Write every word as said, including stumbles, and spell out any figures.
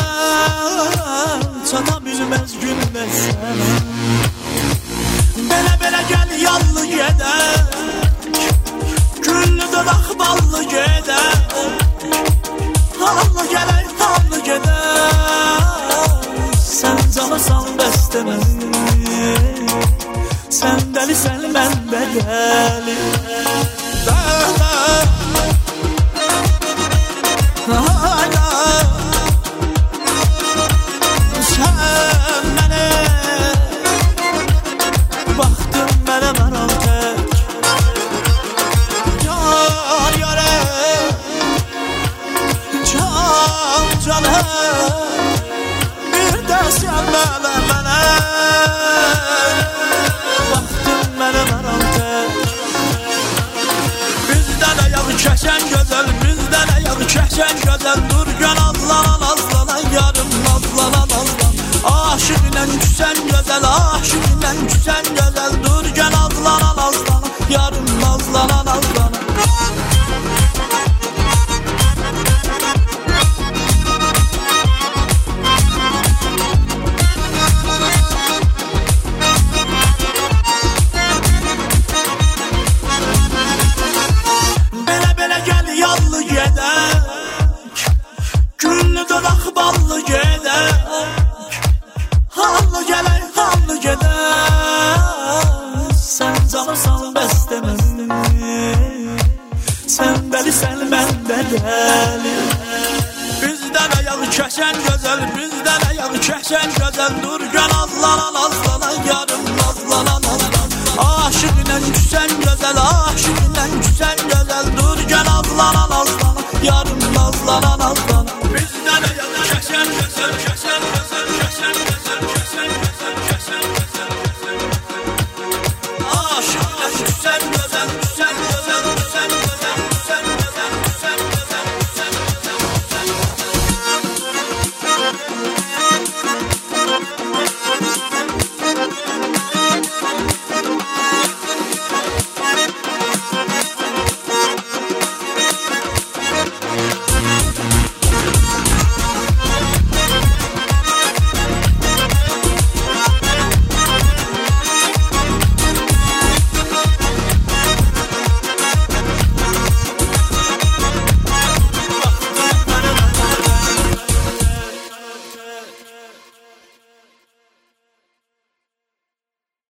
çata bilməz gülməz sənə. Belə-belə gəl yallı gedək, güllü dodaq ballı gedək, hallı gələk, hallı gedək. Sən canasan bəstəməni, sən dəlisən, mən də dəli. Dələ hala sən mənə baxdın, mənə varam tək. Yar yara, can cana, bir də sən mənə mənə baxdın, mənə varam tək. Bizdən ayaq kəsən gözəl, bizdən ayaq kəsən gözəl, dur gön azlanan azlanan yarım nazlanan azlan. Aşıq ilə küsən gözəl, aşıq ilə küsən gözəl, dur gön azlanan azlanan yarım nazlanan azlanan. Güllü dodaq ballı gedək, hallı gələk, hallı gedək. Sən canasan bəstəməni, sən dəlisən, mən də dəli. Bizdən ayaq kəsən gözəl, bizdən ayaq kəsən gözəl, dur gön azlanan azlanan yarım nazlanan azlan. Aşıq ilə küsən gözəl, aşıq ilə küsən gözəl, dur gön azlanan azlanan yarım nazlanan azlan.